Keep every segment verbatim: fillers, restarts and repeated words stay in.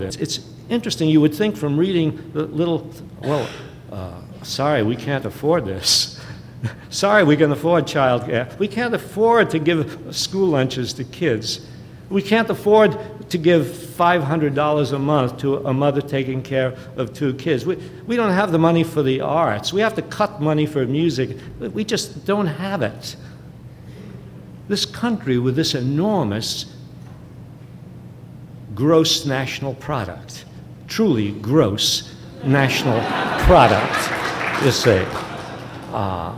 It's, it's interesting, you would think from reading the little, well, uh, sorry, we can't afford this. Sorry, we can afford childcare. We can't afford to give school lunches to kids. We can't afford to give five hundred dollars a month to a mother taking care of two kids. We, we don't have the money for the arts. We have to cut money for music. We just don't have it. This country with this enormous gross national product, truly gross national product, you see. Uh,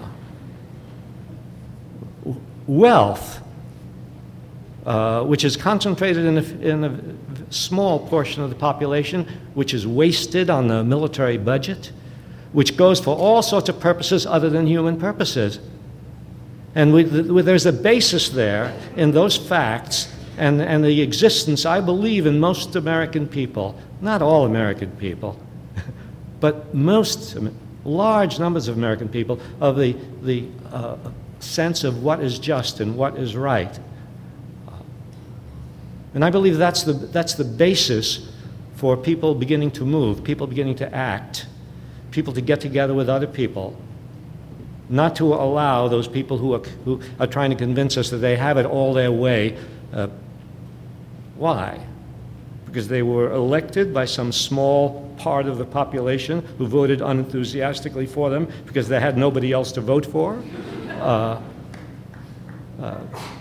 wealth, uh, which is concentrated in a, in a small portion of the population, which is wasted on the military budget, which goes for all sorts of purposes other than human purposes. And we, th there's a basis there in those facts and, and the existence, I believe, in most American people, not all American people, but most, large numbers of American people, of the, the uh, sense of what is just and what is right. And I believe that's the, that's the basis for people beginning to move, people beginning to act, people to get together with other people, not to allow those people who are, who are trying to convince us that they have it all their way. Uh, why? Because they were elected by some small part of the population who voted unenthusiastically for them because they had nobody else to vote for. Uh, uh,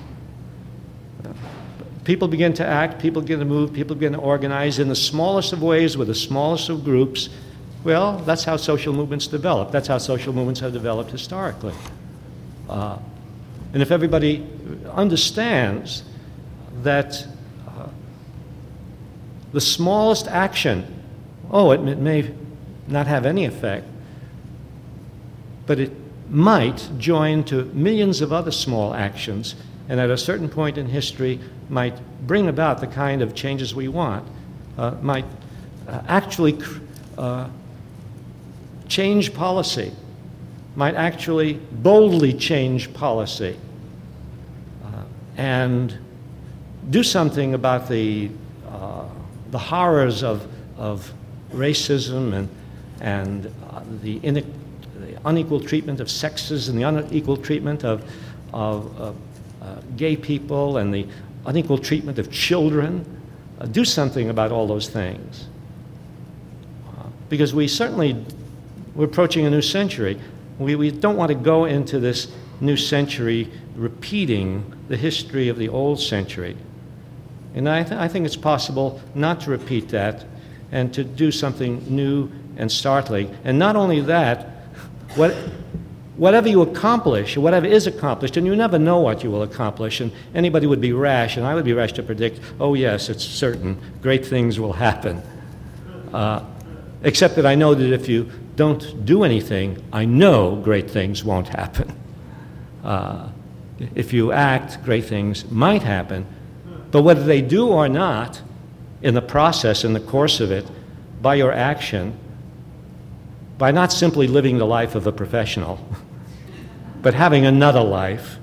people begin to act, people begin to move, people begin to organize in the smallest of ways with the smallest of groups. Well, that's how social movements develop. That's how social movements have developed historically. Uh, and if everybody understands that uh, the smallest action, oh, it, it may not have any effect, but it might join to millions of other small actions, and at a certain point in history might bring about the kind of changes we want, uh, might uh, actually uh, change policy, might actually boldly change policy, uh, and do something about the, uh, the horrors of, of racism and, and uh, the, the unequal treatment of sexes and the unequal treatment of, of, of uh, gay people and the unequal treatment of children. Uh, do something about all those things. Uh, because we certainly, we're approaching a new century. We, we don't want to go into this new century repeating the history of the old century. And I, th I think it's possible not to repeat that and to do something new and startling. And not only that, what, whatever you accomplish, or whatever is accomplished, and you never know what you will accomplish, and anybody would be rash, and I would be rash to predict, oh yes, it's certain, great things will happen. Uh, except that I know that if you don't do anything, I know great things won't happen. Uh, if you act, great things might happen. But whether they do or not, in the process, in the course of it, by your action, by not simply living the life of a professional, but having another life,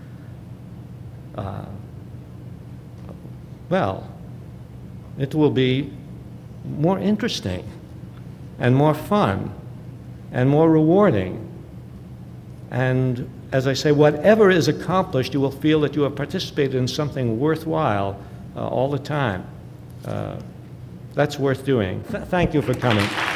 uh, well, it will be more interesting and more fun and more rewarding. And as I say, whatever is accomplished, you will feel that you have participated in something worthwhile uh, all the time. Uh, that's worth doing. Th- thank you for coming.